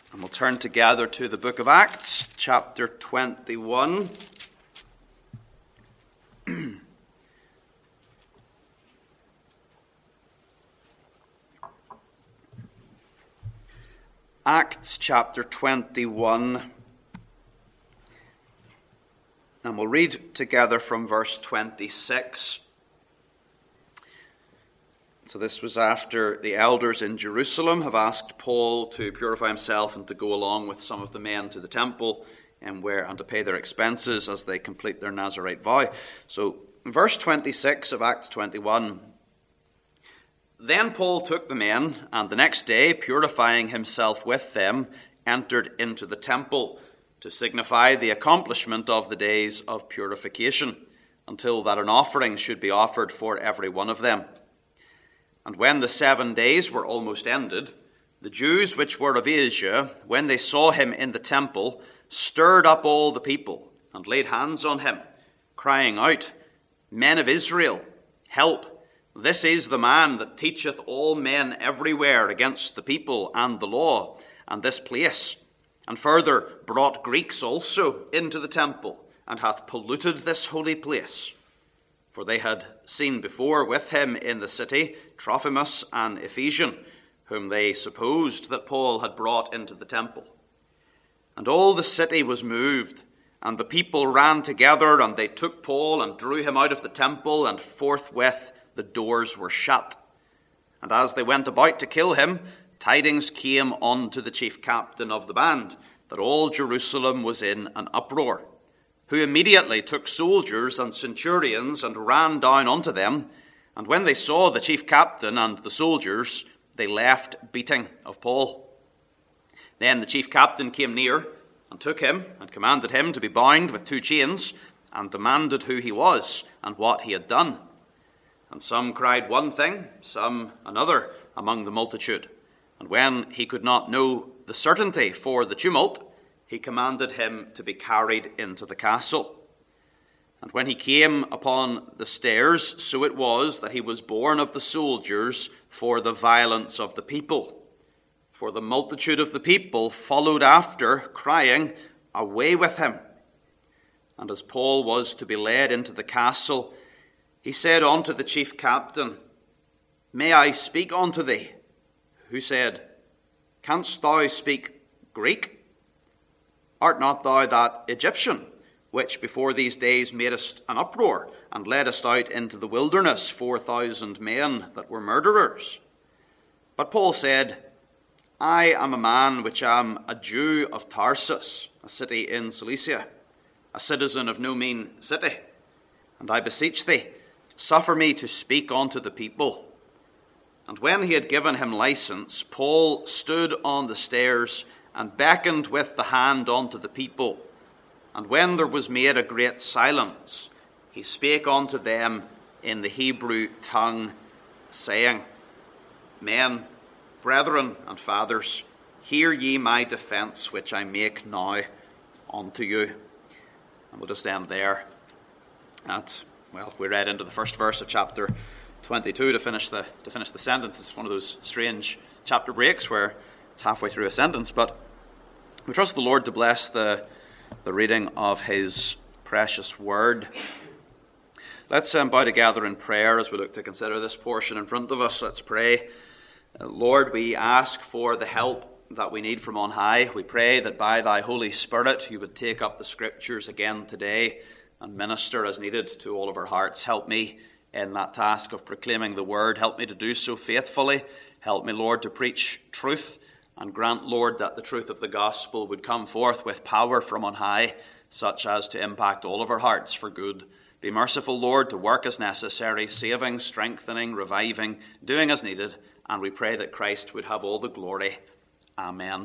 And we'll turn together to the book of Acts, chapter 21. Acts chapter 21. And we'll read together from verse 26. So this was after the elders in Jerusalem have asked Paul to purify himself and to go along with some of the men to the temple and to pay their expenses as they complete their Nazirite vow. So verse 26 of Acts 21. Then Paul took the men, and the next day, purifying himself with them, entered into the temple to signify the accomplishment of the days of purification, until that an offering should be offered for every one of them. And when the 7 days were almost ended, the Jews which were of Asia, when they saw him in the temple, stirred up all the people, and laid hands on him, crying out, Men of Israel, help! This is the man that teacheth all men everywhere against the people and the law, and this place, and further brought Greeks also into the temple, and hath polluted this holy place. For they had seen before with him in the city Trophimus an Ephesian, whom they supposed that Paul had brought into the temple. And all the city was moved, and the people ran together, and they took Paul and drew him out of the temple, and forthwith the doors were shut. And as they went about to kill him, tidings came unto the chief captain of the band, that all Jerusalem was in an uproar, who immediately took soldiers and centurions and ran down unto them. And when they saw the chief captain and the soldiers, they left beating of Paul. Then the chief captain came near and took him and commanded him to be bound with 2 chains, and demanded who he was and what he had done. And some cried one thing, some another among the multitude. And when he could not know the certainty for the tumult, he commanded him to be carried into the castle. And when he came upon the stairs, so it was that he was borne of the soldiers for the violence of the people. For the multitude of the people followed after, crying, Away with him! And as Paul was to be led into the castle, he said unto the chief captain, May I speak unto thee? Who said, Canst thou speak Greek? Art not thou that Egyptian, which before these days madest an uproar, and leddest out into the wilderness 4,000 men that were murderers? But Paul said, I am a man which am a Jew of Tarsus, a city in Cilicia, a citizen of no mean city. And I beseech thee, suffer me to speak unto the people. And when he had given him license, Paul stood on the stairs and beckoned with the hand unto the people. And when there was made a great silence, he spake unto them in the Hebrew tongue, saying, Men, brethren and fathers, hear ye my defence, which I make now unto you. And we'll just end there. We read into the first verse of chapter 22 to finish the sentence. It's one of those strange chapter breaks where it's halfway through a sentence, but we trust the Lord to bless the reading of his precious word. Let's bow together in prayer as we look to consider this portion in front of us. Let's pray. Lord, we ask for the help that we need from on high. We pray that by thy Holy Spirit you would take up the scriptures again today and minister as needed to all of our hearts. Help me in that task of proclaiming the word. Help me to do so faithfully. Help me, Lord, to preach truth, and grant, Lord, that the truth of the gospel would come forth with power from on high, such as to impact all of our hearts for good. Be merciful, Lord, to work as necessary, saving, strengthening, reviving, doing as needed, and we pray that Christ would have all the glory. Amen.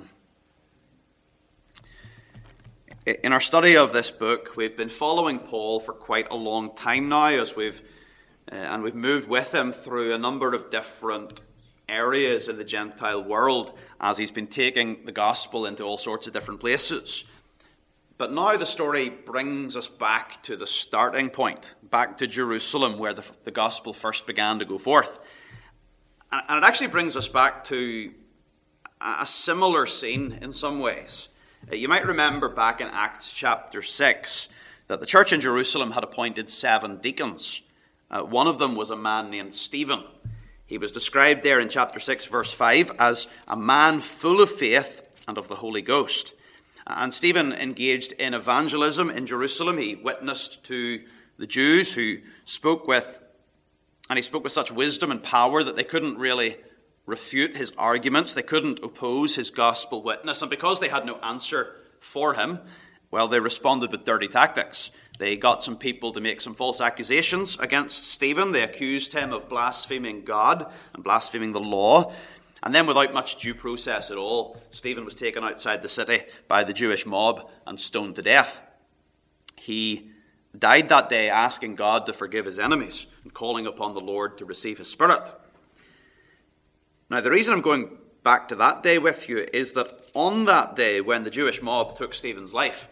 In our study of this book, we've been following Paul for quite a long time now, as we've moved with him through a number of different areas in the Gentile world, as he's been taking the gospel into all sorts of different places. But now the story brings us back to the starting point, back to Jerusalem, where the gospel first began to go forth. And it actually brings us back to a similar scene in some ways. You might remember back in Acts chapter 6 that the church in Jerusalem had appointed 7 deacons. One of them was a man named Stephen. He was described there in chapter 6, verse 5, as a man full of faith and of the Holy Ghost. And Stephen engaged in evangelism in Jerusalem. He witnessed to the Jews who spoke with such wisdom and power that they couldn't really refute his arguments. They couldn't oppose his gospel witness. And because they had no answer for him, well, they responded with dirty tactics. They got some people to make some false accusations against Stephen. They accused him of blaspheming God and blaspheming the law. And then without much due process at all, Stephen was taken outside the city by the Jewish mob and stoned to death. He died that day asking God to forgive his enemies and calling upon the Lord to receive his Spirit. Now, the reason I'm going back to that day with you is that on that day when the Jewish mob took Stephen's life,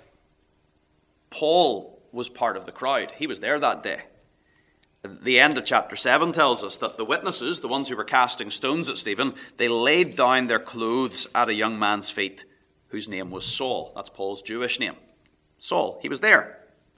Paul was part of the crowd. He was there that day. The end of chapter 7 tells us that the witnesses, the ones who were casting stones at Stephen, they laid down their clothes at a young man's feet whose name was Saul. That's Paul's Jewish name. Saul. He was there.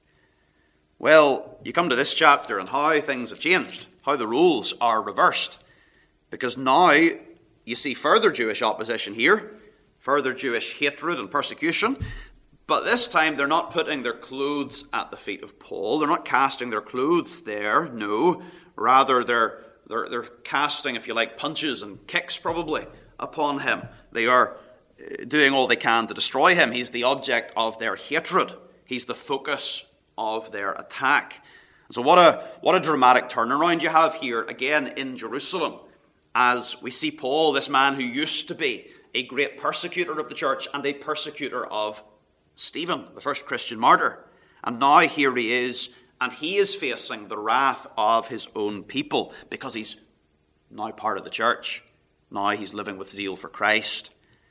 Well, you come to this chapter and how things have changed, how the roles are reversed. Because now you see further Jewish opposition here, further Jewish hatred and persecution. But this time they're not putting their clothes at the feet of Paul. They're not casting their clothes there, no. Rather, they're casting, if you like, punches and kicks probably upon him. They are doing all they can to destroy him. He's the object of their hatred. He's the focus of their attack. So what a dramatic turnaround you have here again in Jerusalem, as we see Paul, this man who used to be a great persecutor of the church and a persecutor of Stephen, the first Christian martyr. And now here he is, and he is facing the wrath of his own people because he's now part of the church. Now he's living with zeal for Christ.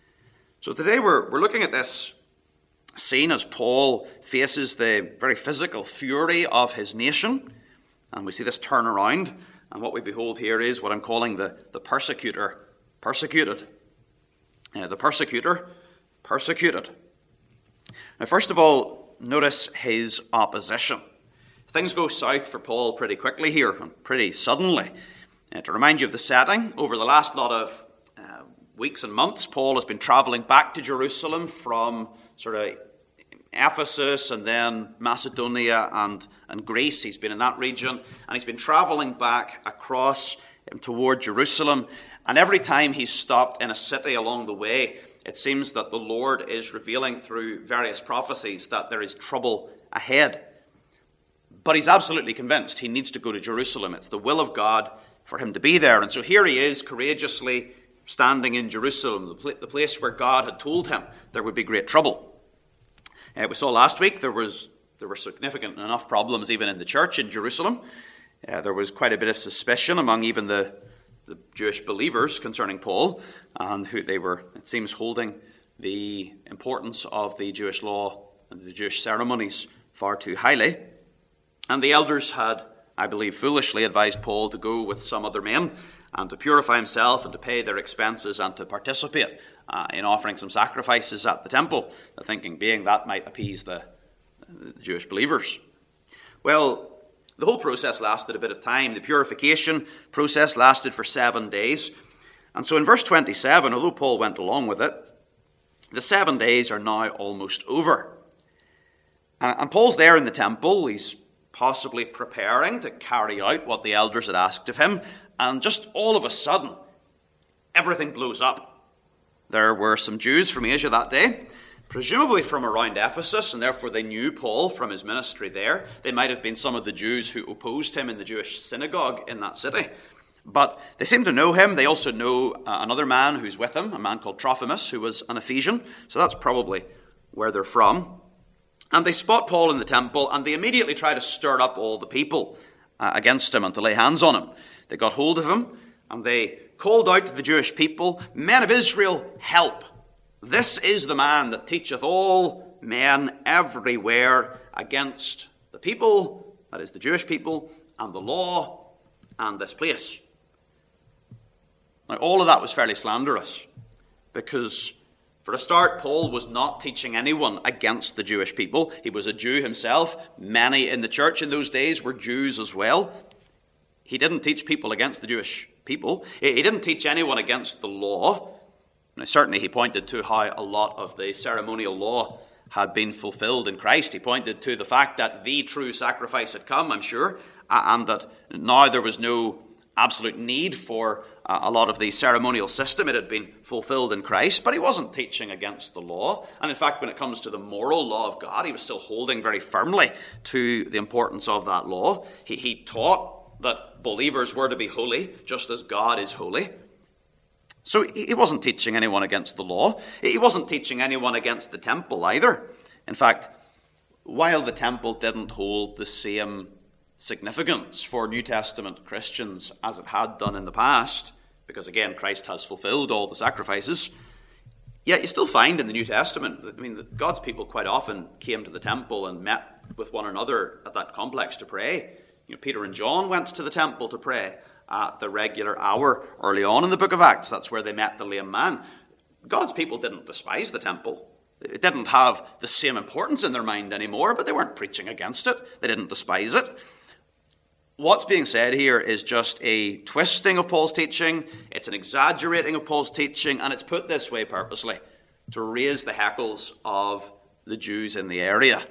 So today we're looking at this scene as Paul faces the very physical fury of his nation. And we see this turnaround. And what we behold here is what I'm calling the persecutor persecuted. The persecutor persecuted. Now, first of all, notice his opposition. Things go south for Paul pretty quickly here, and pretty suddenly. To remind you of the setting, over the last lot of weeks and months, Paul has been travelling back to Jerusalem from sort of Ephesus and then Macedonia and Greece. He's been in that region, and he's been travelling back across toward Jerusalem. And every time he's stopped in a city along the way, it seems that the Lord is revealing through various prophecies that there is trouble ahead. But he's absolutely convinced he needs to go to Jerusalem. It's the will of God for him to be there. And so here he is, courageously standing in Jerusalem, the place where God had told him there would be great trouble. We saw last week there were significant enough problems even in the church in Jerusalem. There was quite a bit of suspicion among even the Jewish believers concerning Paul, and who they were, it seems, holding the importance of the Jewish law and the Jewish ceremonies far too highly. And the elders had, I believe, foolishly advised Paul to go with some other men and to purify himself and to pay their expenses and to participate in offering some sacrifices at the temple, the thinking being that might appease the Jewish believers. Well, the whole process lasted a bit of time. The purification process lasted for 7 days. And so in verse 27, although Paul went along with it, the 7 days are now almost over. And Paul's there in the temple. He's possibly preparing to carry out what the elders had asked of him. And just all of a sudden, everything blows up. There were some Jews from Asia that day, presumably from around Ephesus, and therefore they knew Paul from his ministry there. They might have been some of the Jews who opposed him in the Jewish synagogue in that city. But they seem to know him. They also know another man who's with him, a man called Trophimus, who was an Ephesian. So that's probably where they're from. And they spot Paul in the temple, and they immediately try to stir up all the people against him and to lay hands on him. They got hold of him, and they called out to the Jewish people, "Men of Israel, help! This is the man that teacheth all men everywhere against the people," that is the Jewish people, "and the law, and this place." Now, all of that was fairly slanderous. Because, for a start, Paul was not teaching anyone against the Jewish people. He was a Jew himself. Many in the church in those days were Jews as well. He didn't teach people against the Jewish people. He didn't teach anyone against the law. Now, certainly he pointed to how a lot of the ceremonial law had been fulfilled in Christ. He pointed to the fact that the true sacrifice had come, I'm sure, and that now there was no absolute need for a lot of the ceremonial system. It had been fulfilled in Christ, but he wasn't teaching against the law. And in fact, when it comes to the moral law of God, he was still holding very firmly to the importance of that law. He taught that believers were to be holy, just as God is holy. So he wasn't teaching anyone against the law. He wasn't teaching anyone against the temple either. In fact, while the temple didn't hold the same significance for New Testament Christians as it had done in the past, because again, Christ has fulfilled all the sacrifices, yet you still find in the New Testament, God's people quite often came to the temple and met with one another at that complex to pray. Peter and John went to the temple to pray at the regular hour early on in the book of Acts. That's where they met the lame man. God's people didn't despise the temple. It didn't have the same importance in their mind anymore, but they weren't preaching against it. They didn't despise it. What's being said here is just a twisting of Paul's teaching. It's an exaggerating of Paul's teaching, and it's put this way purposely, to raise the hackles of the Jews in the area.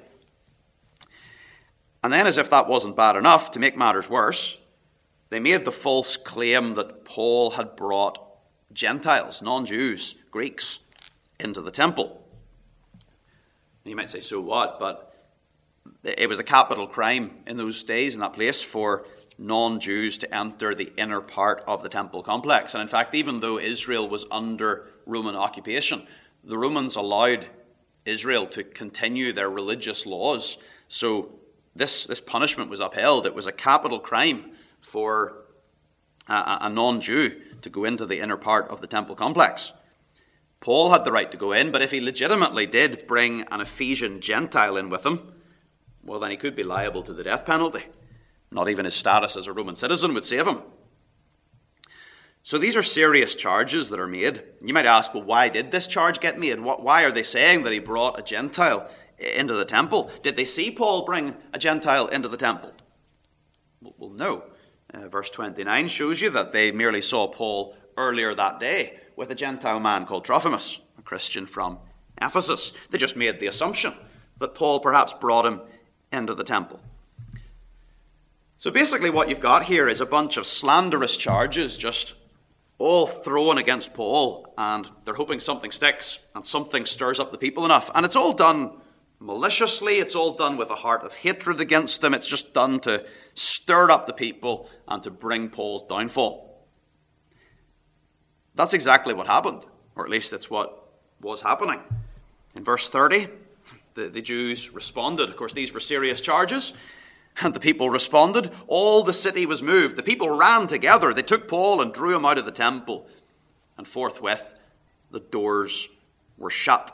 And then, as if that wasn't bad enough, to make matters worse, they made the false claim that Paul had brought Gentiles, non-Jews, Greeks, into the temple. You might say, so what? But it was a capital crime in those days, in that place, for non-Jews to enter the inner part of the temple complex. And in fact, even though Israel was under Roman occupation, the Romans allowed Israel to continue their religious laws. So this punishment was upheld. It was a capital crime for a non-Jew to go into the inner part of the temple complex. Paul had the right to go in, but if he legitimately did bring an Ephesian Gentile in with him, well, then he could be liable to the death penalty. Not even his status as a Roman citizen would save him. So these are serious charges that are made. You might ask, well, why did this charge get made? Why are they saying that he brought a Gentile into the temple? Did they see Paul bring a Gentile into the temple? Well, no. Verse 29 shows you that they merely saw Paul earlier that day with a Gentile man called Trophimus, a Christian from Ephesus. They just made the assumption that Paul perhaps brought him into the temple. So basically what you've got here is a bunch of slanderous charges just all thrown against Paul, and they're hoping something sticks and something stirs up the people enough. And it's all done maliciously. It's all done with a heart of hatred against them. It's just done to stir up the people and to bring Paul's downfall. That's exactly what happened, or at least it's what was happening. In verse 30, the Jews responded. Of course, these were serious charges, and the people responded. All the city was moved. The people ran together. They took Paul and drew him out of the temple, and forthwith the doors were shut.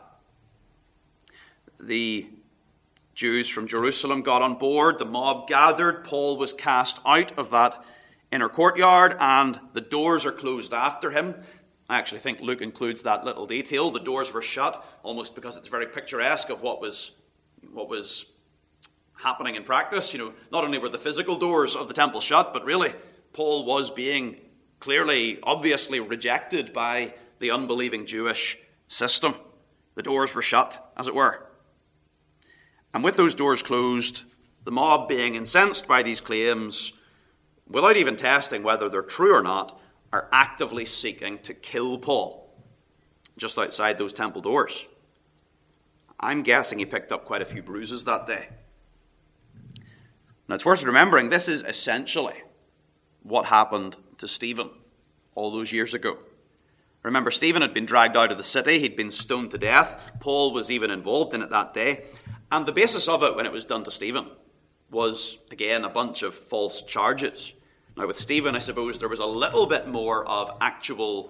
The Jews from Jerusalem got on board. The mob gathered. Paul was cast out of that inner courtyard, and the doors are closed after him. I actually think Luke includes that little detail. The doors were shut, almost because it's very picturesque of what was happening in practice. Not only were the physical doors of the temple shut, but really Paul was being clearly, obviously rejected by the unbelieving Jewish system. The doors were shut, as it were. And with those doors closed, the mob being incensed by these claims, without even testing whether they're true or not, are actively seeking to kill Paul just outside those temple doors. I'm guessing he picked up quite a few bruises that day. Now, it's worth remembering, this is essentially what happened to Stephen all those years ago. Remember, Stephen had been dragged out of the city. He'd been stoned to death. Paul was even involved in it that day. And the basis of it, when it was done to Stephen, was, again, a bunch of false charges. Now, with Stephen, I suppose there was a little bit more of actual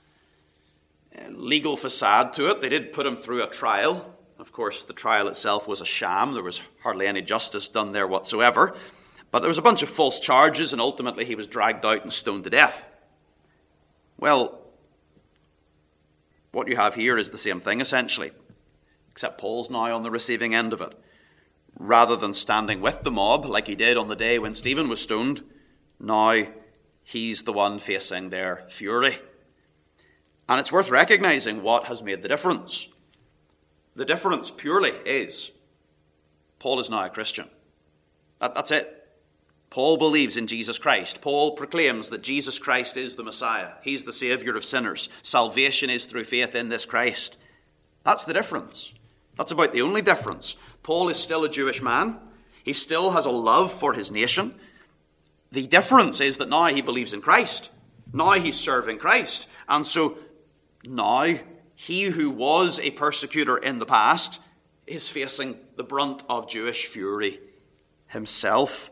legal facade to it. They did put him through a trial. Of course, the trial itself was a sham. There was hardly any justice done there whatsoever. But there was a bunch of false charges, and ultimately he was dragged out and stoned to death. Well, What you have here is the same thing, essentially, except Paul's now on the receiving end of it. Rather than standing with the mob like he did on the day when Stephen was stoned, now he's the one facing their fury. And it's worth recognizing what has made the difference. The difference purely is Paul is now a Christian. That's it. Paul believes in Jesus Christ. Paul proclaims that Jesus Christ is the Messiah. He's the Savior of sinners. Salvation is through faith in this Christ. That's the difference. That's about the only difference. Paul is still a Jewish man. He still has a love for his nation. The difference is that now he believes in Christ. Now he's serving Christ. And so now he who was a persecutor in the past is facing the brunt of Jewish fury himself.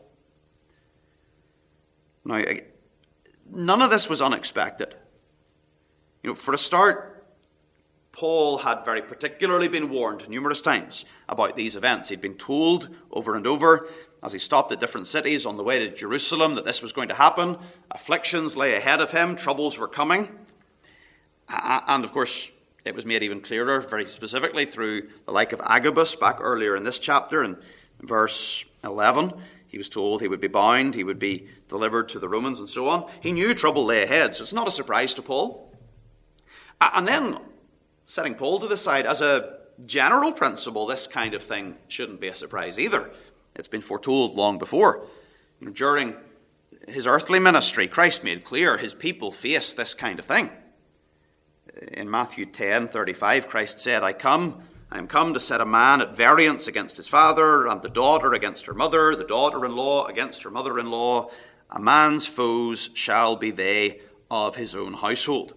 Now, none of this was unexpected. For a start, Paul had very particularly been warned numerous times about these events. He'd been told over and over as he stopped at different cities on the way to Jerusalem that this was going to happen. Afflictions lay ahead of him. Troubles were coming. And of course, it was made even clearer, very specifically, through the like of Agabus back earlier in this chapter in verse 11. He was told he would be bound, he would be delivered to the Romans, and so on. He knew trouble lay ahead, so it's not a surprise to Paul. And then, setting Paul to the side, as a general principle, this kind of thing shouldn't be a surprise either. It's been foretold long before. During his earthly ministry, Christ made clear his people face this kind of thing. In Matthew 10:35, Christ said, I am come to set a man at variance against his father, and the daughter against her mother, the daughter-in-law against her mother-in-law. A man's foes shall be they of his own household.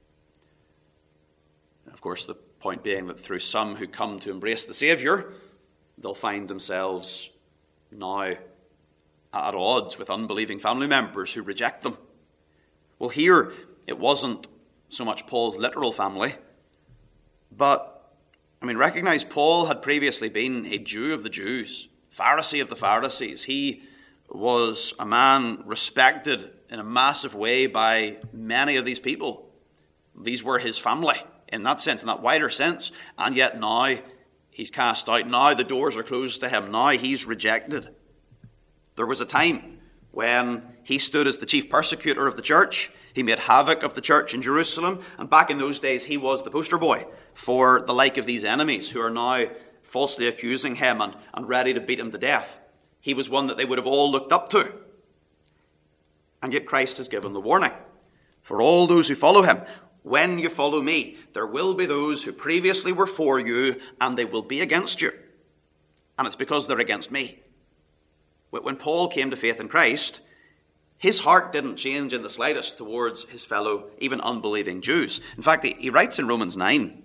Of course, the point being that through some who come to embrace the Saviour, they'll find themselves now at odds with unbelieving family members who reject them. Well, here it wasn't so much Paul's literal family, but recognize Paul had previously been a Jew of the Jews, Pharisee of the Pharisees. He was a man respected in a massive way by many of these people. These were his family in that sense, in that wider sense, and yet now he's cast out. Now the doors are closed to him. Now he's rejected. There was a time when he stood as the chief persecutor of the church. He made havoc of the church in Jerusalem, and back in those days he was the poster boy for the like of these enemies who are now falsely accusing him and ready to beat him to death. He was one that they would have all looked up to. And yet Christ has given the warning. For all those who follow him, when you follow me, there will be those who previously were for you, and they will be against you. And it's because they're against me. When Paul came to faith in Christ, his heart didn't change in the slightest towards his fellow, even unbelieving Jews. In fact, he writes in Romans 9,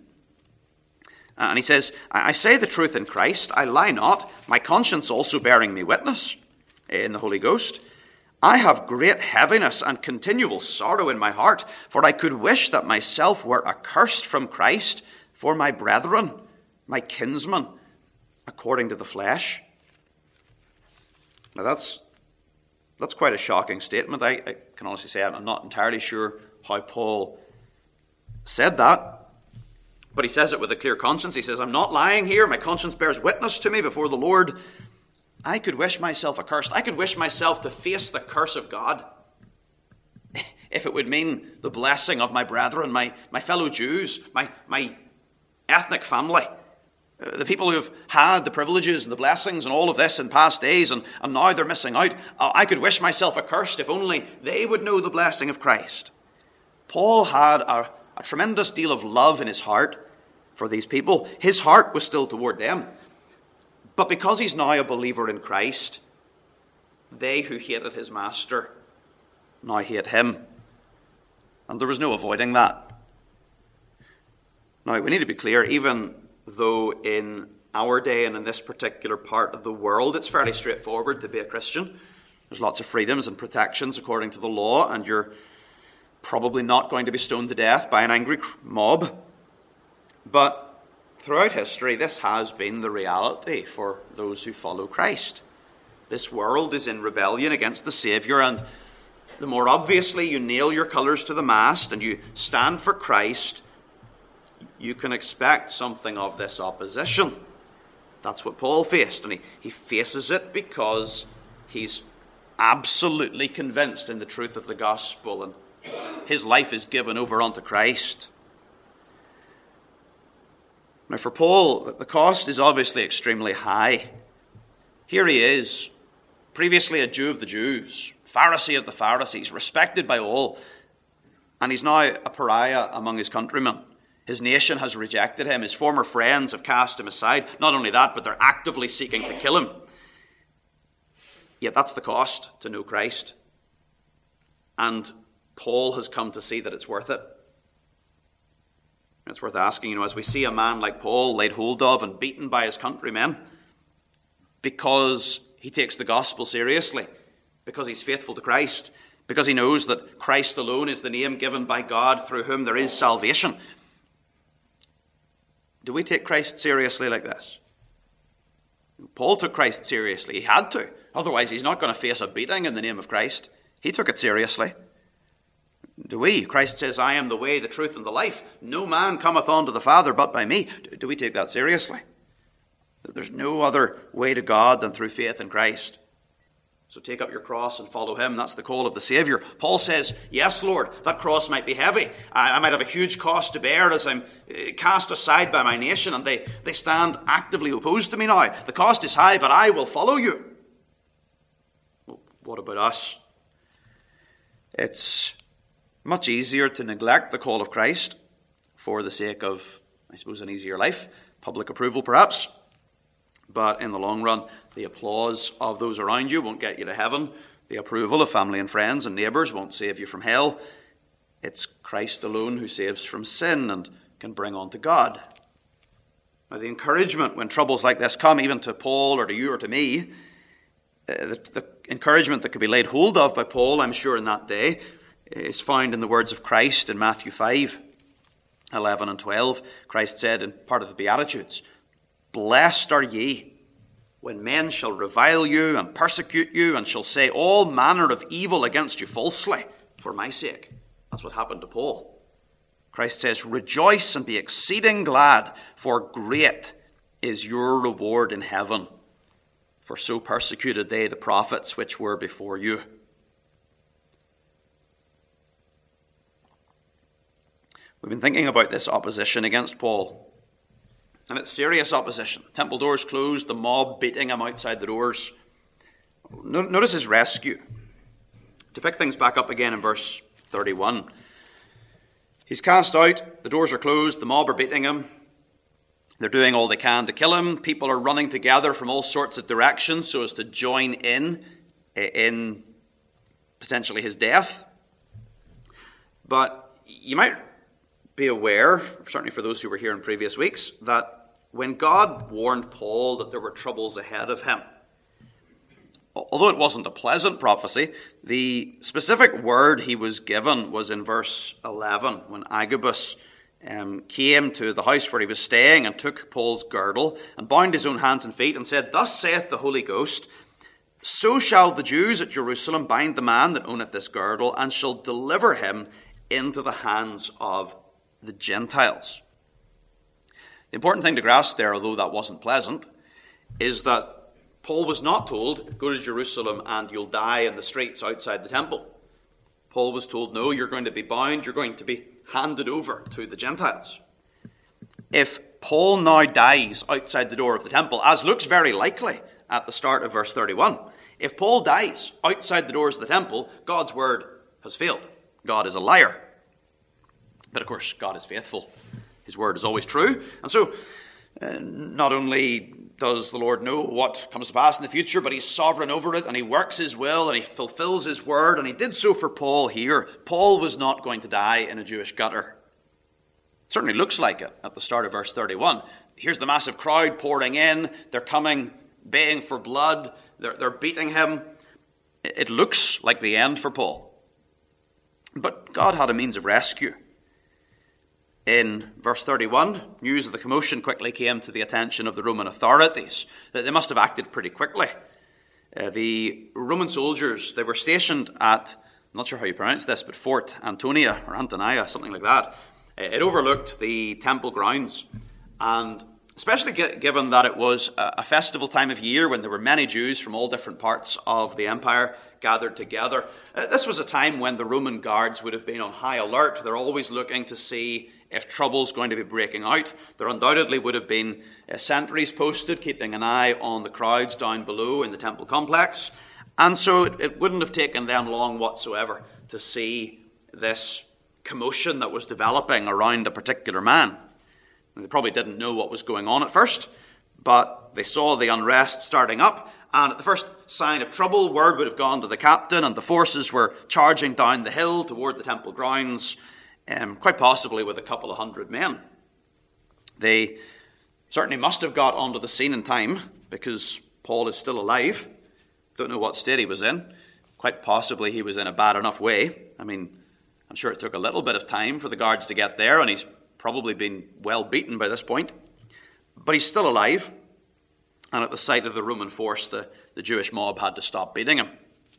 and he says, I say the truth in Christ, I lie not, my conscience also bearing me witness in the Holy Ghost. I have great heaviness and continual sorrow in my heart, for I could wish that myself were accursed from Christ for my brethren, my kinsmen, according to the flesh. Now that's quite a shocking statement. I can honestly say I'm not entirely sure how Paul said that. But he says it with a clear conscience. He says, I'm not lying here. My conscience bears witness to me before the Lord. I could wish myself accursed. I could wish myself to face the curse of God if it would mean the blessing of my brethren, my fellow Jews, my ethnic family. The people who have had the privileges and the blessings and all of this in past days, and now they're missing out. I could wish myself accursed if only they would know the blessing of Christ. Paul had a tremendous deal of love in his heart for these people. His heart was still toward them. But because he's now a believer in Christ, they who hated his master now hate him. And there was no avoiding that. Now, we need to be clear, even though in our day and in this particular part of the world, it's fairly straightforward to be a Christian. There's lots of freedoms and protections according to the law, and you're probably not going to be stoned to death by an angry mob. But throughout history, this has been the reality for those who follow Christ. This world is in rebellion against the Saviour, and the more obviously you nail your colours to the mast and you stand for Christ, you can expect something of this opposition. That's what Paul faced, and he faces it because he's absolutely convinced in the truth of the gospel, and his life is given over unto Christ. Now for Paul, the cost is obviously extremely high. Here he is, previously a Jew of the Jews, Pharisee of the Pharisees, respected by all, and he's now a pariah among his countrymen. His nation has rejected him. His former friends have cast him aside. Not only that, but they're actively seeking to kill him. Yet that's the cost to know Christ. And Paul has come to see that it's worth it. It's worth asking, as we see a man like Paul laid hold of and beaten by his countrymen because he takes the gospel seriously, because he's faithful to Christ, because he knows that Christ alone is the name given by God through whom there is salvation. Do we take Christ seriously like this? Paul took Christ seriously. He had to. Otherwise, he's not going to face a beating in the name of Christ. He took it seriously. Do we? Christ says, I am the way, the truth, and the life. No man cometh unto the Father but by me. Do we take that seriously? There's no other way to God than through faith in Christ. So take up your cross and follow him. That's the call of the Saviour. Paul says, yes, Lord, that cross might be heavy. I might have a huge cost to bear as I'm cast aside by my nation, and they stand actively opposed to me now. The cost is high, but I will follow you. Well, what about us? It's much easier to neglect the call of Christ for the sake of, I suppose, an easier life, public approval perhaps. But in the long run, the applause of those around you won't get you to heaven. The approval of family and friends and neighbours won't save you from hell. It's Christ alone who saves from sin and can bring on to God. Now, the encouragement when troubles like this come, even to Paul or to you or to me, the encouragement that could be laid hold of by Paul, I'm sure, in that day, is found in the words of Christ in Matthew 5:11 and 12. Christ said in part of the Beatitudes, blessed are ye when men shall revile you and persecute you and shall say all manner of evil against you falsely for my sake. That's what happened to Paul. Christ says, rejoice and be exceeding glad, for great is your reward in heaven. For so persecuted they the prophets which were before you. We've been thinking about this opposition against Paul. And it's serious opposition. Temple doors closed, the mob beating him outside the doors. Notice his rescue. To pick things back up again in verse 31. He's cast out, the doors are closed, the mob are beating him. They're doing all they can to kill him. People are running together from all sorts of directions so as to join in potentially his death. But you might be aware, certainly for those who were here in previous weeks, that when God warned Paul that there were troubles ahead of him, although it wasn't a pleasant prophecy, the specific word he was given was in verse 11, when Agabus came to the house where he was staying and took Paul's girdle and bound his own hands and feet and said, thus saith the Holy Ghost, so shall the Jews at Jerusalem bind the man that owneth this girdle and shall deliver him into the hands of the Gentiles. The important thing to grasp there, although that wasn't pleasant, is that Paul was not told, go to Jerusalem and you'll die in the streets outside the temple. Paul was told, no, you're going to be bound, you're going to be handed over to the Gentiles. If Paul now dies outside the door of the temple, as looks very likely at the start of verse 31, if Paul dies outside the doors of the temple, God's word has failed. God is a liar. But of course, God is faithful. His word is always true. And so, not only does the Lord know what comes to pass in the future, but he's sovereign over it, and he works his will, and he fulfills his word, and he did so for Paul here. Paul was not going to die in a Jewish gutter. It certainly looks like it at the start of verse 31. Here's the massive crowd pouring in. They're coming, baying for blood. They're beating him. It looks like the end for Paul. But God had a means of rescue. In verse 31, news of the commotion quickly came to the attention of the Roman authorities. They must have acted pretty quickly. The Roman soldiers, they were stationed at, I'm not sure how you pronounce this, but Fort Antonia or Antonia, something like that. It overlooked the temple grounds, and especially given that it was a festival time of year when there were many Jews from all different parts of the empire gathered together. This was a time when the Roman guards would have been on high alert. They're always looking to see if trouble's going to be breaking out. There undoubtedly would have been sentries posted, keeping an eye on the crowds down below in the temple complex. And so it wouldn't have taken them long whatsoever to see this commotion that was developing around a particular man. They probably didn't know what was going on at first, but they saw the unrest starting up, and at the first sign of trouble, word would have gone to the captain, and the forces were charging down the hill toward the temple grounds, quite possibly with a couple of hundred men. They certainly must have got onto the scene in time, because Paul is still alive. Don't know what state he was in. Quite possibly he was in a bad enough way. I mean, I'm sure it took a little bit of time for the guards to get there, and he's probably been well beaten by this point. But he's still alive, and at the sight of the Roman force, the Jewish mob had to stop beating him.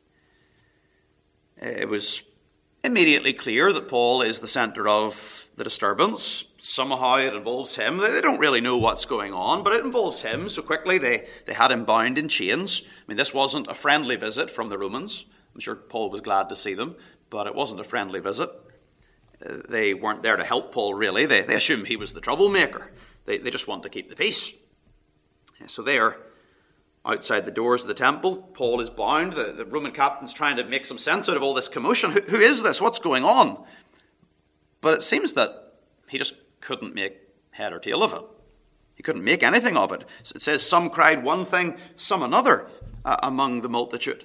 It was immediately clear that Paul is the centre of the disturbance. Somehow it involves him. They don't really know what's going on, but it involves him. So quickly they had him bound in chains. I mean, this wasn't a friendly visit from the Romans. I'm sure Paul was glad to see them, but it wasn't a friendly visit. They weren't there to help Paul, really. They assumed he was the troublemaker. They just want to keep the peace. So there, outside the doors of the temple, Paul is bound. The Roman captain's trying to make some sense out of all this commotion. Who is this? What's going on? But it seems that he just couldn't make head or tail of it. He couldn't make anything of it. It says some cried one thing, some another among the multitude.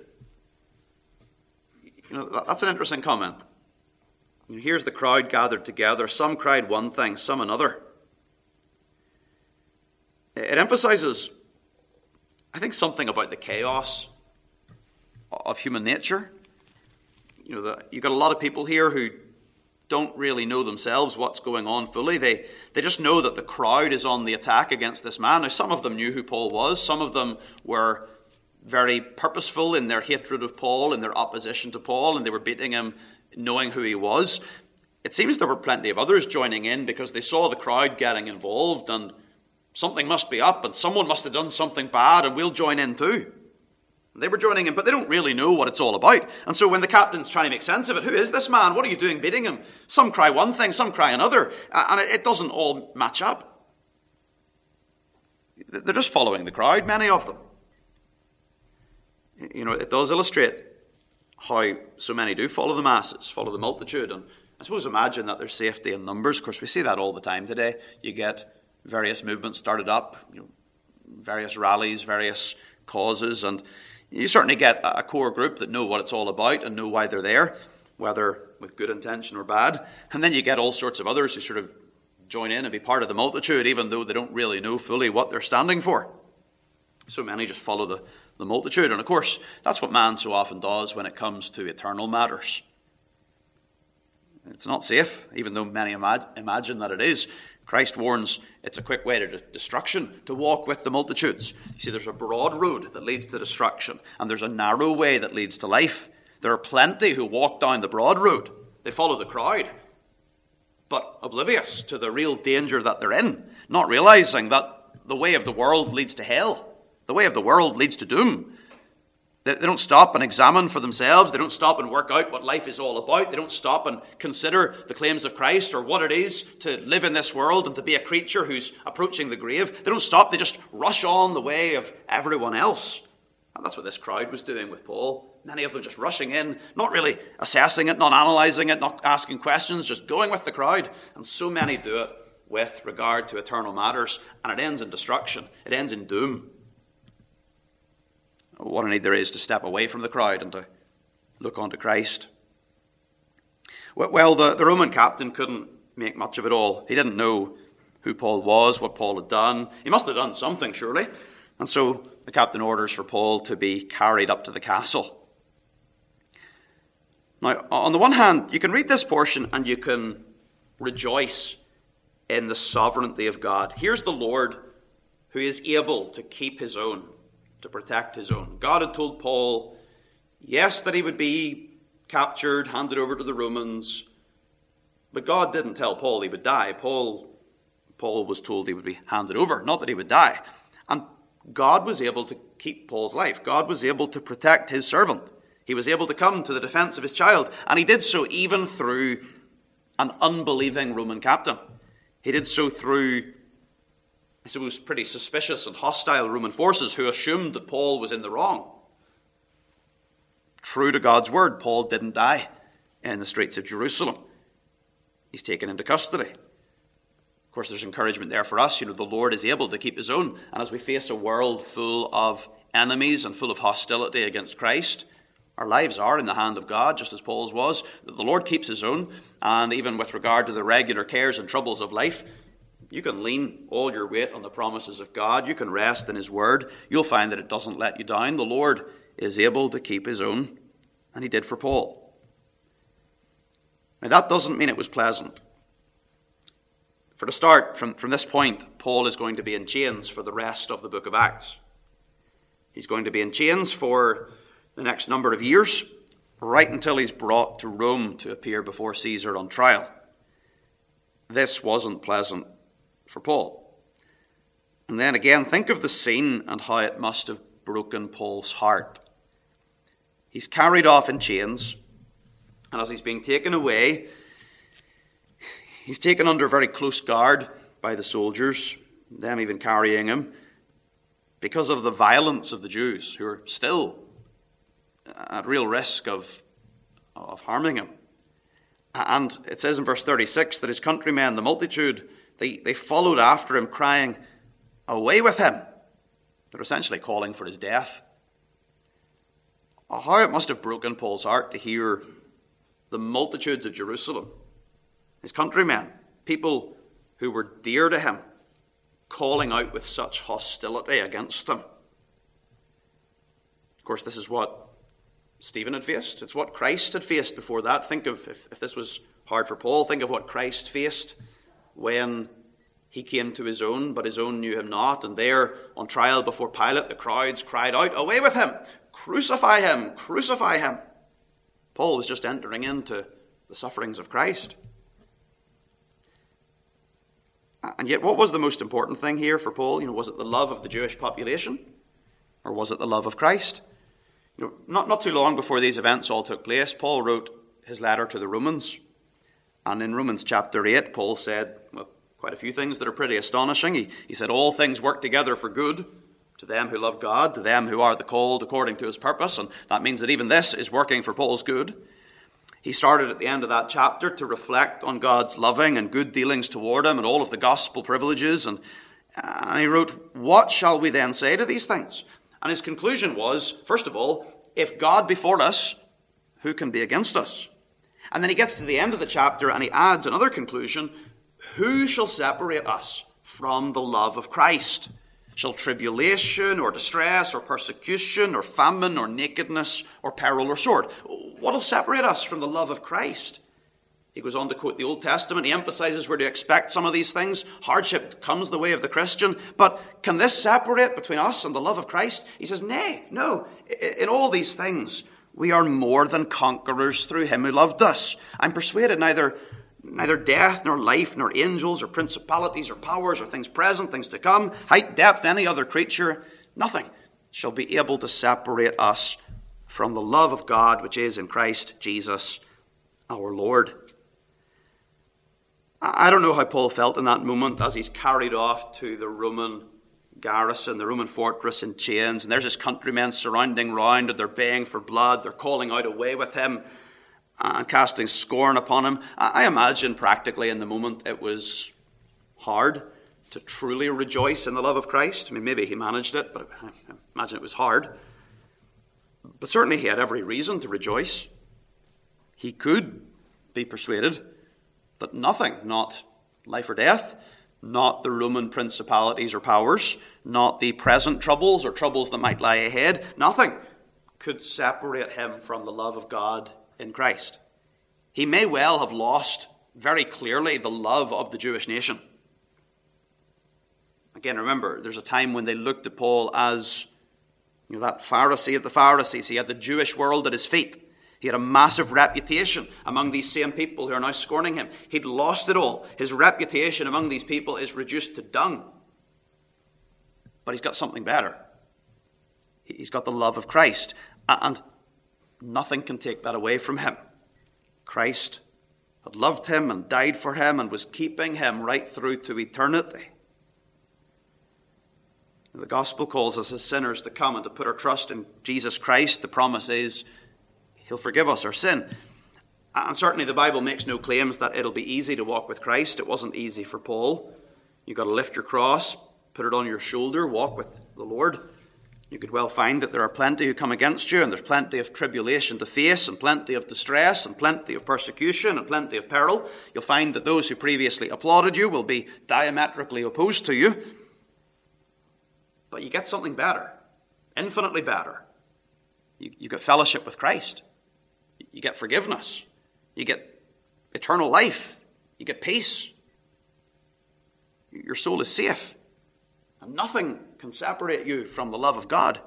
That's an interesting comment. Here's the crowd gathered together. Some cried one thing, some another. It emphasizes, I think, something about the chaos of human nature. You've got a lot of people here who don't really know themselves what's going on fully. They just know that the crowd is on the attack against this man. Now, some of them knew who Paul was. Some of them were very purposeful in their hatred of Paul, in their opposition to Paul, and they were beating him knowing who he was. It seems there were plenty of others joining in because they saw the crowd getting involved and something must be up and someone must have done something bad and we'll join in too. They were joining in, but they don't really know what it's all about. And so when the captain's trying to make sense of it, who is this man? What are you doing beating him? Some cry one thing, some cry another, and it doesn't all match up. They're just following the crowd, many of them. It does illustrate how so many do follow the masses, follow the multitude, and I suppose imagine that there's safety in numbers. Of course, we see that all the time today. You get various movements started up, various rallies, various causes, and you certainly get a core group that know what it's all about and know why they're there, whether with good intention or bad. And then you get all sorts of others who sort of join in and be part of the multitude, even though they don't really know fully what they're standing for. So many just follow the multitude. And of course, that's what man so often does when it comes to eternal matters. It's not safe, even though many imagine that it is. Christ warns it's a quick way to destruction to walk with the multitudes. You see, there's a broad road that leads to destruction, and there's a narrow way that leads to life. There are plenty who walk down the broad road. They follow the crowd, but oblivious to the real danger that they're in, not realizing that the way of the world leads to hell. The way of the world leads to doom. They don't stop and examine for themselves. They don't stop and work out what life is all about. They don't stop and consider the claims of Christ or what it is to live in this world and to be a creature who's approaching the grave. They don't stop. They just rush on the way of everyone else. And that's what this crowd was doing with Paul. Many of them just rushing in, not really assessing it, not analysing it, not asking questions, just going with the crowd. And so many do it with regard to eternal matters. And it ends in destruction. It ends in doom. What a need there is to step away from the crowd and to look unto Christ. Well, the Roman captain couldn't make much of it all. He didn't know who Paul was, what Paul had done. He must have done something, surely. And so the captain orders for Paul to be carried up to the castle. Now, on the one hand, you can read this portion and you can rejoice in the sovereignty of God. Here's the Lord who is able to keep his own, to protect his own. God had told Paul, yes, that he would be captured, handed over to the Romans, But God didn't tell Paul he would die. Paul was told he would be handed over, not that he would die. And God was able to keep Paul's life. God was able to protect his servant. He was able to come to the defense of his child, and he did so even through an unbelieving Roman captain. He did so through, I suppose, pretty suspicious and hostile Roman forces who assumed that Paul was in the wrong. True to God's word, Paul didn't die in the streets of Jerusalem. He's taken into custody. Of course, there's encouragement there for us. The Lord is able to keep his own. And as we face a world full of enemies and full of hostility against Christ, our lives are in the hand of God, just as Paul's was. The Lord keeps his own. And even with regard to the regular cares and troubles of life, you can lean all your weight on the promises of God. You can rest in his word. You'll find that it doesn't let you down. The Lord is able to keep his own. And he did for Paul. Now, that doesn't mean it was pleasant. For the start, from this point, Paul is going to be in chains for the rest of the book of Acts. He's going to be in chains for the next number of years, right until he's brought to Rome to appear before Caesar on trial. This wasn't pleasant for Paul. And then again, think of the scene and how it must have broken Paul's heart. He's carried off in chains, and as he's being taken away, he's taken under very close guard by the soldiers, them even carrying him, because of the violence of the Jews, who are still at real risk of harming him. And it says in verse 36 that his countrymen, the multitude, they followed after him, crying, "Away with him!" They're essentially calling for his death. How it must have broken Paul's heart to hear the multitudes of Jerusalem, his countrymen, people who were dear to him, calling out with such hostility against him. Of course, this is what Stephen had faced. It's what Christ had faced before that. Think of, if this was hard for Paul, think of what Christ faced when he came to his own, but his own knew him not. And there, on trial before Pilate, the crowds cried out, "Away with him! Crucify him! Crucify him!" Paul was just entering into the sufferings of Christ. And yet, what was the most important thing here for Paul? Was it the love of the Jewish population? Or was it the love of Christ? Not too long before these events all took place, Paul wrote his letter to the Romans. And in Romans chapter 8, Paul said, quite a few things that are pretty astonishing. He said, all things work together for good to them who love God, to them who are the called according to his purpose. And that means that even this is working for Paul's good. He started at the end of that chapter to reflect on God's loving and good dealings toward him and all of the gospel privileges. And he wrote, "What shall we then say to these things?" And his conclusion was, first of all, if God be for us, who can be against us? And then he gets to the end of the chapter and he adds another conclusion, who shall separate us from the love of Christ? Shall tribulation or distress or persecution or famine or nakedness or peril or sword? What will separate us from the love of Christ? He goes on to quote the Old Testament. He emphasizes where to expect some of these things. Hardship comes the way of the Christian. But can this separate between us and the love of Christ? He says, nay, no. In all these things, we are more than conquerors through him who loved us. I'm persuaded neither death, nor life, nor angels, or principalities, or powers, or things present, things to come, height, depth, any other creature, nothing shall be able to separate us from the love of God which is in Christ Jesus our Lord. I don't know how Paul felt in that moment as he's carried off to the Roman garrison, the Roman fortress in chains, and there's his countrymen surrounding round, and they're baying for blood, they're calling out, "Away with him," and casting scorn upon him. I imagine practically in the moment it was hard to truly rejoice in the love of Christ. I mean, maybe he managed it, but I imagine it was hard. But certainly he had every reason to rejoice. He could be persuaded that nothing, not life or death, not the Roman principalities or powers, not the present troubles or troubles that might lie ahead, nothing could separate him from the love of God in Christ. He may well have lost very clearly the love of the Jewish nation. Again, remember, there's a time when they looked at Paul as that Pharisee of the Pharisees. He had the Jewish world at his feet. He had a massive reputation among these same people who are now scorning him. He'd lost it all. His reputation among these people is reduced to dung. But he's got something better. He's got the love of Christ. And nothing can take that away from him. Christ had loved him and died for him and was keeping him right through to eternity. The gospel calls us as sinners to come and to put our trust in Jesus Christ. The promise is he'll forgive us our sin. And certainly the Bible makes no claims that it'll be easy to walk with Christ. It wasn't easy for Paul. You've got to lift your cross, put it on your shoulder, walk with the Lord. You could well find that there are plenty who come against you, and there's plenty of tribulation to face, and plenty of distress, and plenty of persecution, and plenty of peril. You'll find that those who previously applauded you will be diametrically opposed to you. But you get something better, infinitely better. You get fellowship with Christ. You get forgiveness. You get eternal life. You get peace. Your soul is safe. And nothing can separate you from the love of God.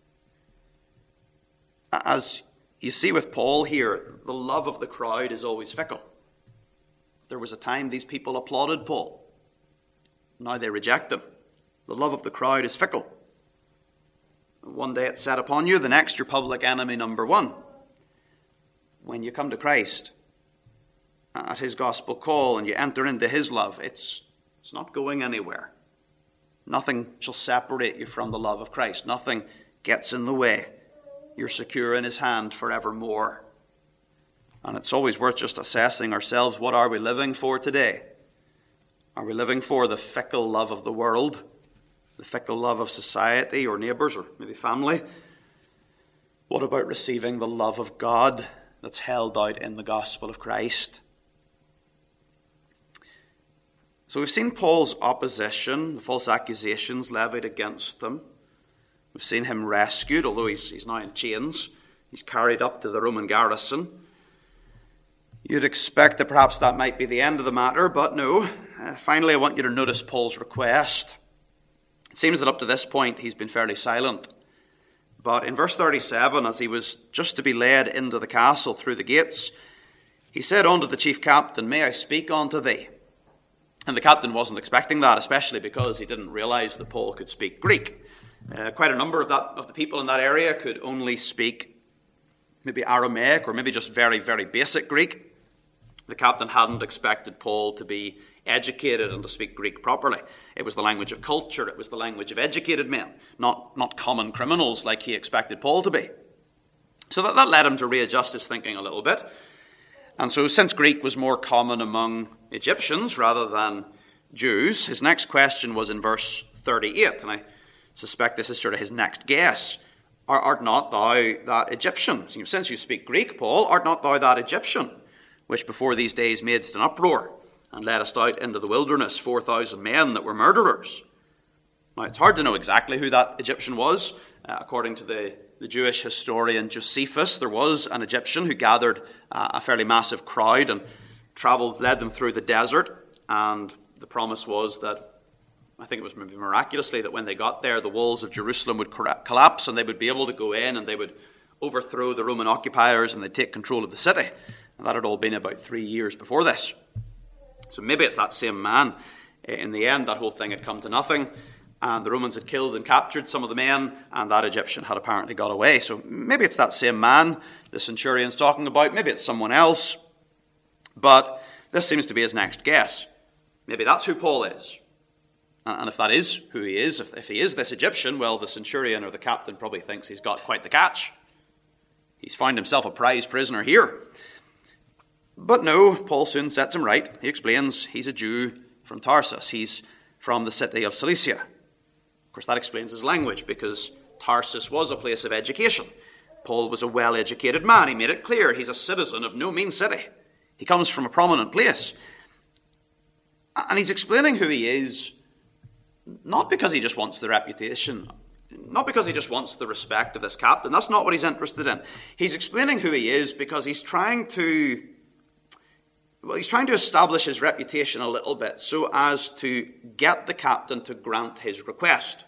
As you see with Paul here, the love of the crowd is always fickle. There was a time these people applauded Paul. Now they reject him. The love of the crowd is fickle. One day it's set upon you, the next your public enemy number one. When you come to Christ at his gospel call and you enter into his love, it's not going anywhere. Nothing shall separate you from the love of Christ. Nothing gets in the way. You're secure in his hand forevermore. And it's always worth just assessing ourselves. What are we living for today? Are we living for the fickle love of the world? The fickle love of society or neighbours or maybe family? What about receiving the love of God that's held out in the gospel of Christ? So we've seen Paul's opposition, the false accusations levied against him. We've seen him rescued, although he's now in chains. He's carried up to the Roman garrison. You'd expect that perhaps that might be the end of the matter, but no. Finally, I want you to notice Paul's request. It seems that up to this point he's been fairly silent. But in verse 37, as he was just to be led into the castle through the gates, he said unto the chief captain, "May I speak unto thee?" And the captain wasn't expecting that, especially because he didn't realize that Paul could speak Greek. Quite a number of the people in that area could only speak maybe Aramaic or maybe just very, very basic Greek. The captain hadn't expected Paul to be educated and to speak Greek properly. It was the language of culture. It was the language of educated men, not common criminals like he expected Paul to be. So that led him to readjust his thinking a little bit. And so since Greek was more common among Egyptians rather than Jews, his next question was in verse 38. And I suspect this is sort of his next guess. Art not thou that Egyptian? Since you speak Greek, Paul, art not thou that Egyptian, which before these days madest an uproar, and leddest out into the wilderness 4,000 men that were murderers? Now, it's hard to know exactly who that Egyptian was. According to the Jewish historian Josephus, there was an Egyptian who gathered a fairly massive crowd and led them through the desert. And the promise was that, I think it was maybe miraculously, that when they got there, the walls of Jerusalem would collapse and they would be able to go in and they would overthrow the Roman occupiers and they'd take control of the city. And that had all been about 3 years before this. So maybe it's that same man. In the end, that whole thing had come to nothing, and the Romans had killed and captured some of the men, and that Egyptian had apparently got away. So maybe it's that same man the centurion's talking about. Maybe it's someone else. But this seems to be his next guess. Maybe that's who Paul is. And if that is who he is, if he is this Egyptian, well, the centurion or the captain probably thinks he's got quite the catch. He's found himself a prize prisoner here. But no, Paul soon sets him right. He explains he's a Jew from Tarsus. He's from the city of Cilicia. Of course, that explains his language, because Tarsus was a place of education. Paul was a well-educated man. He made it clear he's a citizen of no mean city. He comes from a prominent place. And he's explaining who he is, not because he just wants the reputation, not because he just wants the respect of this captain. That's not what he's interested in. He's explaining who he is because he's trying to establish his reputation a little bit so as to get the captain to grant his request.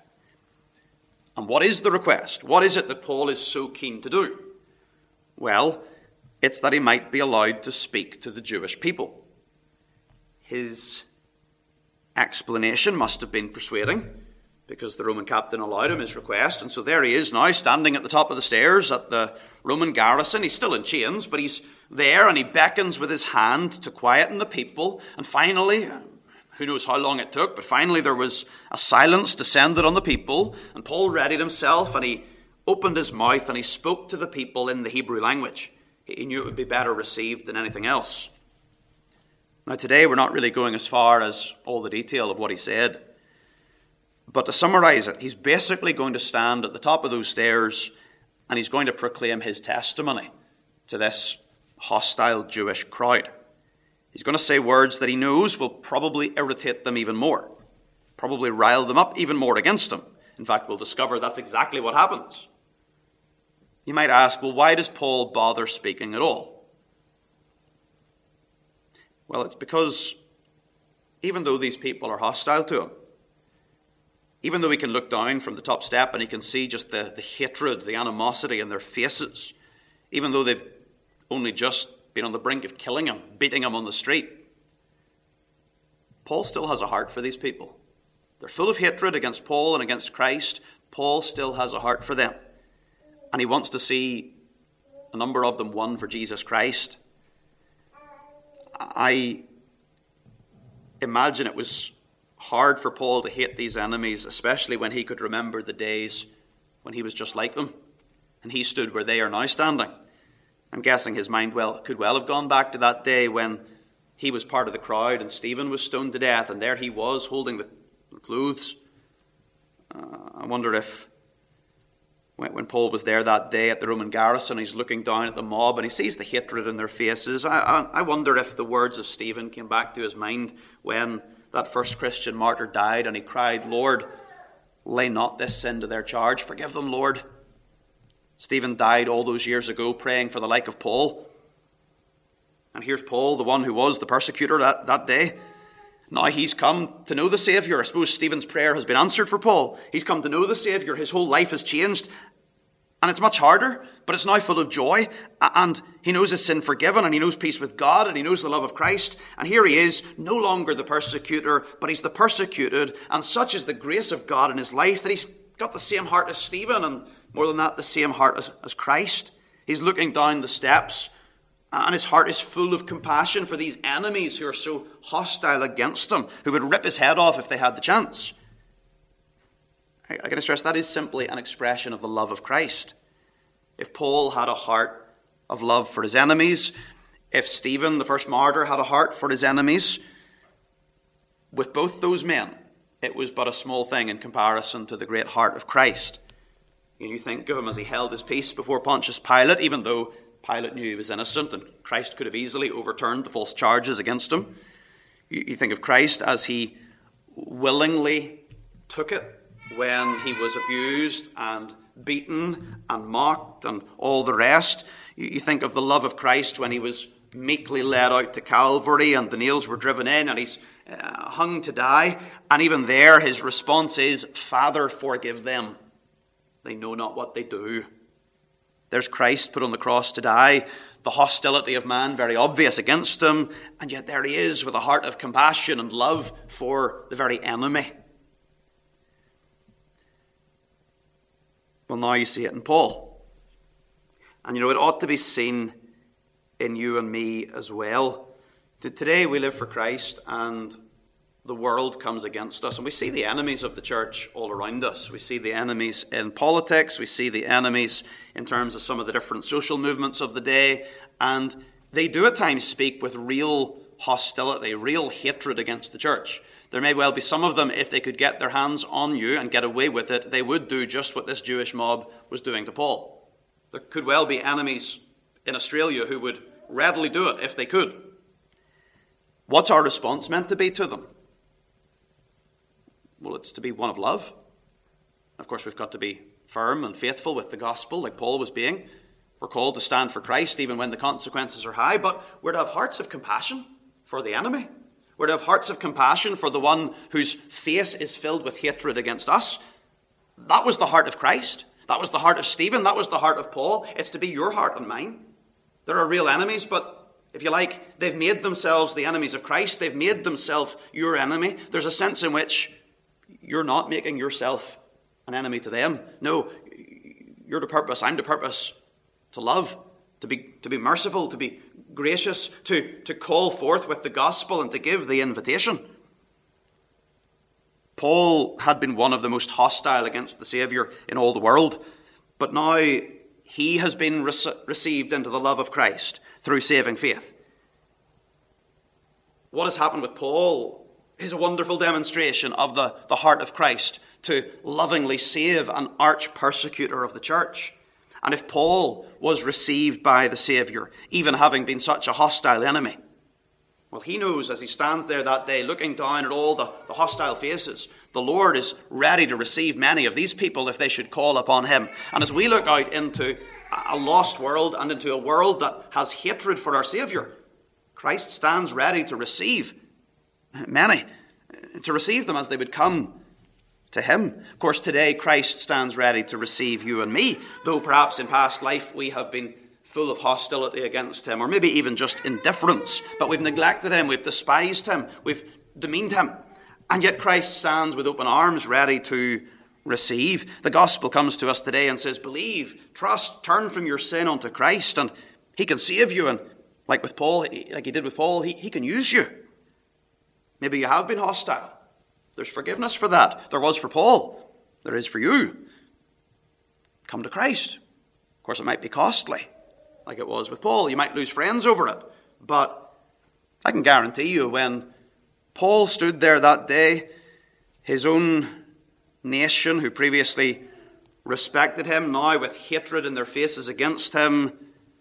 And what is the request? What is it that Paul is so keen to do? Well, It's that he might be allowed to speak to the Jewish people. His explanation must have been persuading, because the Roman captain allowed him his request. And so there he is now, standing at the top of the stairs at the Roman garrison. He's still in chains, but he's there, and he beckons with his hand to quieten the people. And finally, who knows how long it took, but finally there was a silence descended on the people, and Paul readied himself, and he opened his mouth, and he spoke to the people in the Hebrew language. He knew it would be better received than anything else. Now today we're not really going as far as all the detail of what he said. But to summarize it, he's basically going to stand at the top of those stairs, and he's going to proclaim his testimony to this hostile Jewish crowd. He's going to say words that he knows will probably irritate them even more, probably rile them up even more against him. In fact, we'll discover that's exactly what happens. You might ask, well, why does Paul bother speaking at all? Well, it's because even though these people are hostile to him, even though he can look down from the top step and he can see just the hatred, the animosity in their faces, even though they've only just been on the brink of killing him, beating him on the street, Paul still has a heart for these people. They're full of hatred against Paul and against Christ. Paul still has a heart for them. And he wants to see a number of them won for Jesus Christ. I imagine it was hard for Paul to hate these enemies, especially when he could remember the days when he was just like them, and he stood where they are now standing. I'm guessing his mind could well have gone back to that day when he was part of the crowd and Stephen was stoned to death, and there he was holding the clothes. I wonder if when Paul was there that day at the Roman garrison, he's looking down at the mob and he sees the hatred in their faces. I wonder if the words of Stephen came back to his mind when that first Christian martyr died and he cried, "Lord, lay not this sin to their charge. Forgive them, Lord." Stephen died all those years ago praying for the like of Paul. And here's Paul, the one who was the persecutor that day. Now he's come to know the Saviour. I suppose Stephen's prayer has been answered for Paul. He's come to know the Saviour. His whole life has changed. And it's much harder, but it's now full of joy. And he knows his sin forgiven, and he knows peace with God, and he knows the love of Christ. And here he is, no longer the persecutor, but he's the persecuted. And such is the grace of God in his life that he's got the same heart as Stephen, and more than that, the same heart as Christ. He's looking down the steps, and his heart is full of compassion for these enemies who are so hostile against him, who would rip his head off if they had the chance. I can stress that is simply an expression of the love of Christ. If Paul had a heart of love for his enemies, if Stephen, the first martyr, had a heart for his enemies, with both those men, it was but a small thing in comparison to the great heart of Christ. And you think of him as he held his peace before Pontius Pilate, even though Pilate knew he was innocent and Christ could have easily overturned the false charges against him. You think of Christ as he willingly took it when he was abused and beaten and mocked and all the rest. You think of the love of Christ when he was meekly led out to Calvary and the nails were driven in and he's hung to die. And even there his response is, "Father, forgive them. They know not what they do." There's Christ put on the cross to die, the hostility of man very obvious against him, and yet there he is with a heart of compassion and love for the very enemy. Well, now you see it in Paul. And it ought to be seen in you and me as well. Today we live for Christ and the world comes against us, and we see the enemies of the church all around us. We see the enemies in politics, we see the enemies in terms of some of the different social movements of the day, and they do at times speak with real hostility, real hatred against the church. There may well be some of them, if they could get their hands on you and get away with it, they would do just what this Jewish mob was doing to Paul. There could well be enemies in Australia who would readily do it if they could. What's our response meant to be to them? Well, it's to be one of love. Of course, we've got to be firm and faithful with the gospel, like Paul was being. We're called to stand for Christ even when the consequences are high, but we're to have hearts of compassion for the enemy. We're to have hearts of compassion for the one whose face is filled with hatred against us. That was the heart of Christ. That was the heart of Stephen. That was the heart of Paul. It's to be your heart and mine. There are real enemies, but if you like, they've made themselves the enemies of Christ. They've made themselves your enemy. There's a sense in which you're not making yourself an enemy to them. No, you're to purpose, I'm to purpose to love, to be merciful, to be gracious, to call forth with the gospel and to give the invitation. Paul had been one of the most hostile against the Saviour in all the world, but now he has been received into the love of Christ through saving faith. What has happened with Paul is a wonderful demonstration of the heart of Christ to lovingly save an arch persecutor of the church. And if Paul was received by the Saviour, even having been such a hostile enemy, well, he knows as he stands there that day looking down at all the hostile faces, the Lord is ready to receive many of these people if they should call upon him. And as we look out into a lost world and into a world that has hatred for our Saviour, Christ stands ready to receive many, to receive them as they would come to him. Of course, today Christ stands ready to receive you and me, though perhaps in past life we have been full of hostility against him, or maybe even just indifference, but we've neglected him, we've despised him, we've demeaned him, and yet Christ stands with open arms ready to receive. The gospel comes to us today and says, believe, trust, turn from your sin unto Christ, and he can save you, and like he did with Paul, he can use you. Maybe you have been hostile. There's forgiveness for that. There was for Paul. There is for you. Come to Christ. Of course, it might be costly, like it was with Paul. You might lose friends over it. But I can guarantee you, when Paul stood there that day, his own nation, who previously respected him, now with hatred in their faces against him,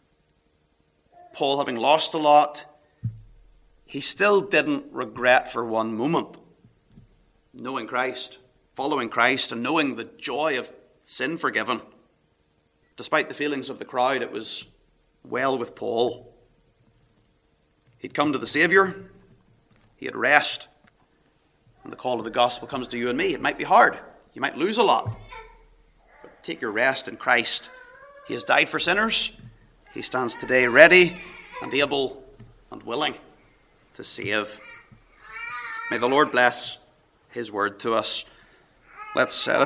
Paul having lost a lot, he still didn't regret for one moment knowing Christ, following Christ, and knowing the joy of sin forgiven. Despite the feelings of the crowd, it was well with Paul. He'd come to the Saviour. He had rest. And the call of the gospel comes to you and me. It might be hard. You might lose a lot. But take your rest in Christ. He has died for sinners. He stands today ready and able and willing to save. May the Lord bless his word to us. Let's